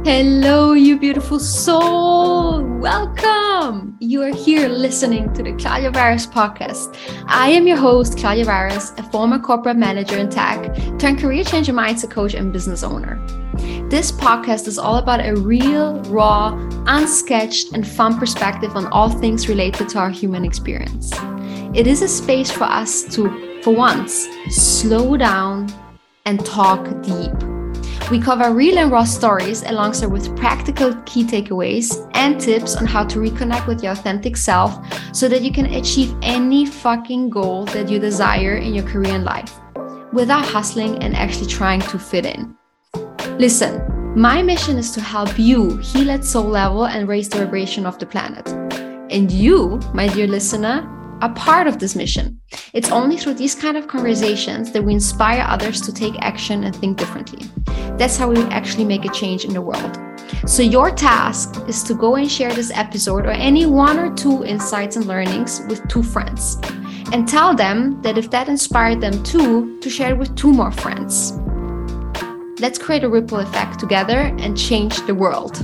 Hello, you beautiful soul. Welcome. You are here listening to the Claudia Varas podcast. I am your host, Claudia Varas, a former corporate manager in tech, turned career change and mindset coach and business owner. This podcast is all about a real, raw, unsketched, and fun perspective on all things related to our human experience. It is a space for us to, for once, slow down and talk deep. We cover real and raw stories alongside with practical key takeaways and tips on how to reconnect with your authentic self so that you can achieve any fucking goal that you desire in your career and life without hustling and actually trying to fit in. Listen, my mission is to help you heal at soul level and raise the vibration of the planet. And you, my dear listener, are part of this mission. It's only through these kind of conversations that we inspire others to take action and think differently. That's how we actually make a change in the world. So your task is to go and share this episode or any one or two insights and learnings with two friends. And tell them that if that inspired them too, to share it with two more friends. Let's create a ripple effect together and change the world.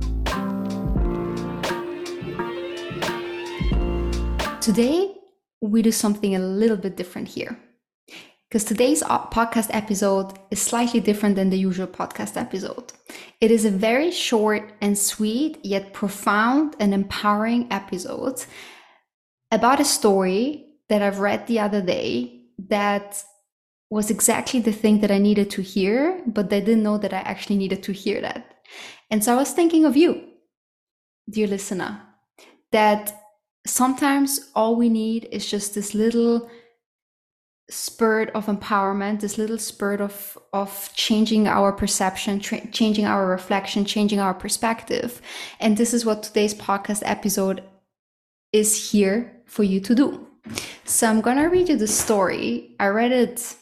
Today, we do something a little bit different here. Because today's podcast episode is slightly different than the usual podcast episode. It is a very short and sweet, yet profound and empowering episode about a story that I've read the other day that was exactly the thing that I needed to hear, but I didn't know that I actually needed to hear that. And so I was thinking of you, dear listener, that sometimes all we need is just this little spurt of empowerment, this little spurt of changing our perception, changing our reflection, changing our perspective. And this is what today's podcast episode is here for you to do. So I'm going to read you the story. I read it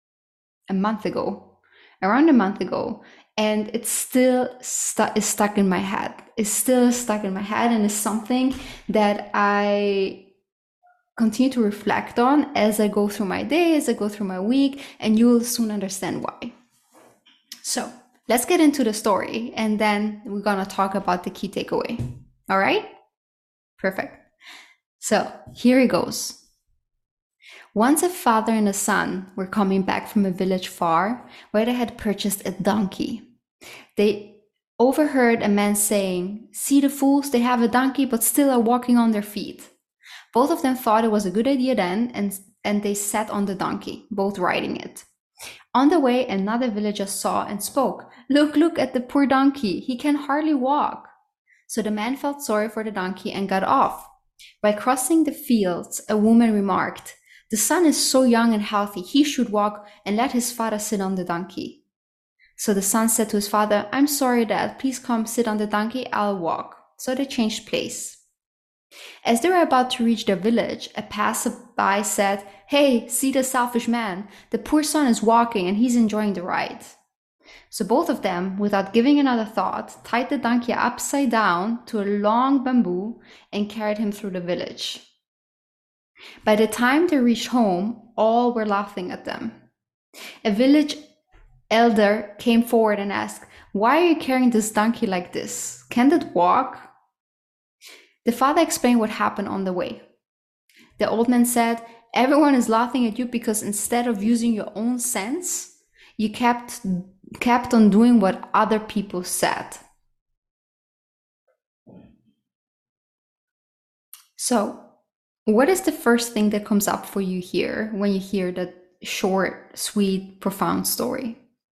around a month ago, and it's still stuck in my head. It's still stuck in my head, and it's something that I continue to reflect on as I go through my day, as I go through my week, and you will soon understand why. So let's get into the story, and then we're going to talk about the key takeaway. All right? Perfect. So here it goes. Once a father and a son were coming back from a village far where they had purchased a donkey. They overheard a man saying, "See the fools, they have a donkey but still are walking on their feet." Both of them thought it was a good idea then, and they sat on the donkey, both riding it. On the way, another villager saw and spoke, Look at the poor donkey, he can hardly walk." So the man felt sorry for the donkey and got off. While crossing the fields, a woman remarked, "The son is so young and healthy, he should walk and let his father sit on the donkey." So the son said to his father, "I'm sorry, Dad, please come sit on the donkey, I'll walk." So they changed place. As they were about to reach their village, a passerby said, "Hey, see the selfish man. The poor son is walking and he's enjoying the ride." So both of them, without giving another thought, tied the donkey upside down to a long bamboo and carried him through the village. By the time they reached home, all were laughing at them. A village elder came forward and asked, "Why are you carrying this donkey like this? Can't it walk?" The father explained what happened on the way. The old man said, "Everyone is laughing at you because instead of using your own sense, you kept on doing what other people said." So, what is the first thing that comes up for you here when you hear that short, sweet, profound story?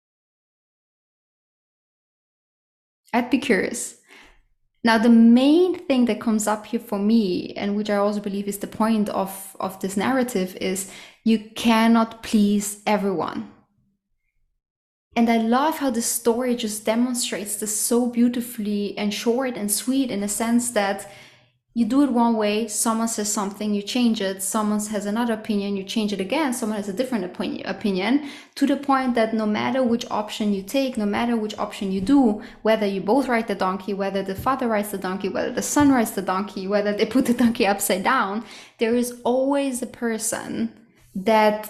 I'd be curious. Now, the main thing that comes up here for me, and which I also believe is the point of this narrative, is you cannot please everyone. And I love how this story just demonstrates this so beautifully and short and sweet, in a sense that you do it one way, someone says something, you change it, someone has another opinion, you change it again, someone has a different opinion, to the point that no matter which option you take, no matter which option you do, whether you both ride the donkey, whether the father rides the donkey, whether the son rides the donkey, whether they put the donkey upside down, there is always a person that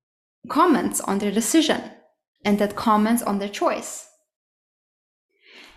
comments on their decision and that comments on their choice.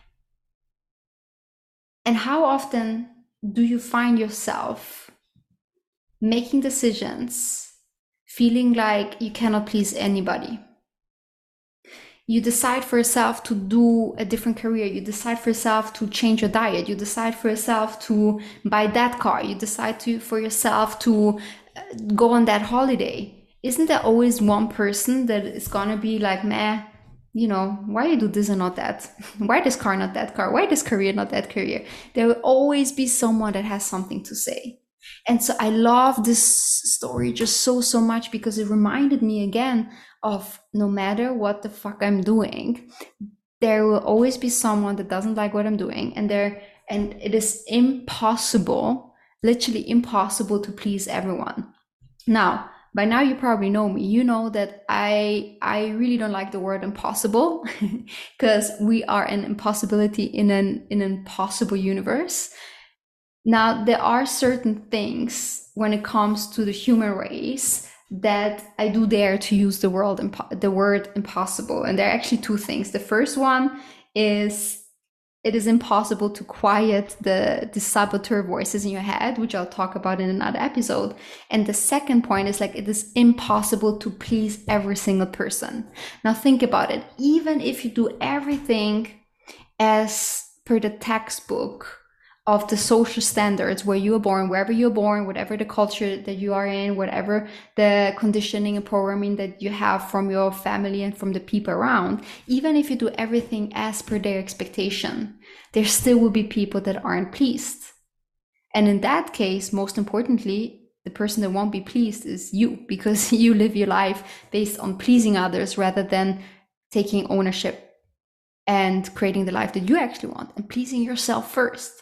And how often do you find yourself making decisions, feeling like you cannot please anybody? You decide for yourself to do a different career. You decide for yourself to change your diet. You decide for yourself to buy that car. You decide for yourself to go on that holiday. Isn't there always one person that is gonna be like, meh, why you do this and not that? Why this car, not that car? Why this career, not that career? There will always be someone that has something to say. And so I love this story just so much because it reminded me again of no matter what the fuck I'm doing, there will always be someone that doesn't like what I'm doing, and it is impossible, literally impossible, to please everyone. Now, by now you probably know me. You know that I really don't like the word impossible because we are an impossibility in an impossible universe. Now, there are certain things when it comes to the human race that I do dare to use the word impossible. And there are actually two things. The first one is it is impossible to quiet the saboteur voices in your head, which I'll talk about in another episode. And the second point is like, it is impossible to please every single person. Now think about it. Even if you do everything as per the textbook of the social standards where you are born, wherever you're born, whatever the culture that you are in, whatever the conditioning and programming that you have from your family and from the people around, even if you do everything as per their expectation, there still will be people that aren't pleased. And in that case, most importantly, the person that won't be pleased is you, because you live your life based on pleasing others rather than taking ownership and creating the life that you actually want and pleasing yourself first.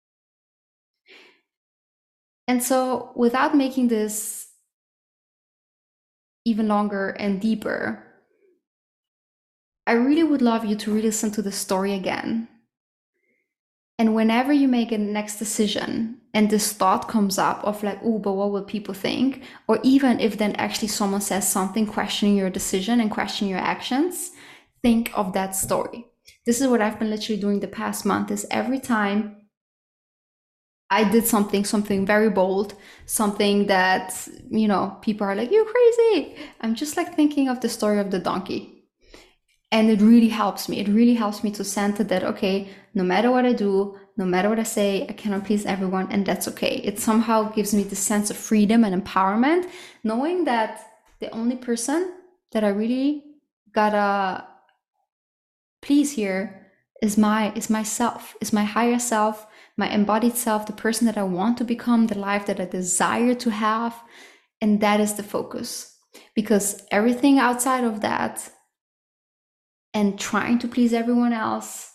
And so without making this even longer and deeper, I really would love you to re-listen to the story again. And whenever you make a next decision and this thought comes up of like, oh, but what will people think? Or even if then actually someone says something questioning your decision and questioning your actions, think of that story. This is what I've been literally doing the past month, is every time I did something very bold, something that, people are like, you're crazy. I'm just like thinking of the story of the donkey. And it really helps me. It really helps me to center that, okay, no matter what I do, no matter what I say, I cannot please everyone, and that's okay. It somehow gives me this sense of freedom and empowerment, knowing that the only person that I really gotta please here is myself, is my higher self, my embodied self, the person that I want to become, the life that I desire to have. And that is the focus. Because everything outside of that and trying to please everyone else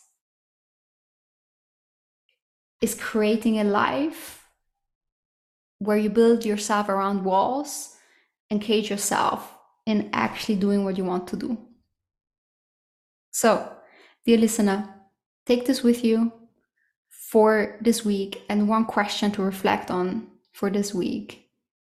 is creating a life where you build yourself around walls and cage yourself in actually doing what you want to do. So, dear listener, take this with you for this week, and one question to reflect on for this week.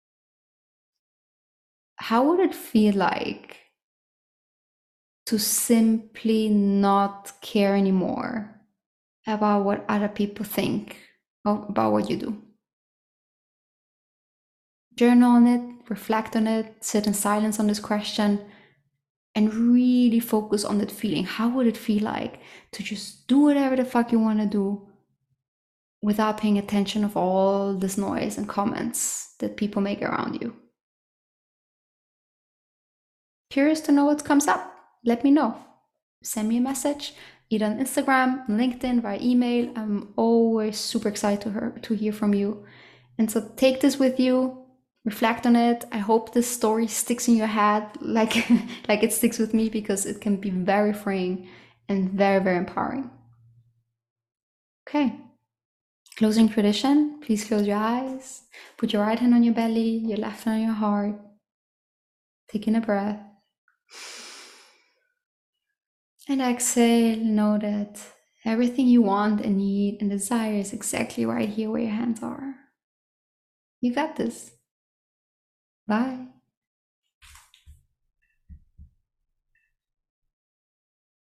How would it feel like to simply not care anymore about what other people think about what you do? Journal on it, reflect on it, sit in silence on this question, and really focus on that feeling. How would it feel like to just do whatever the fuck you want to do without paying attention of all this noise and comments that people make around you? Curious to know what comes up? Let me know. Send me a message, either on Instagram, LinkedIn, via email. I'm always super excited to hear from you. And so take this with you, reflect on it. I hope this story sticks in your head like, like it sticks with me, because it can be very freeing and very, very empowering. Okay. Closing tradition, please close your eyes. Put your right hand on your belly, your left hand on your heart. Take in a breath. And exhale, know that everything you want and need and desire is exactly right here where your hands are. You got this. Bye.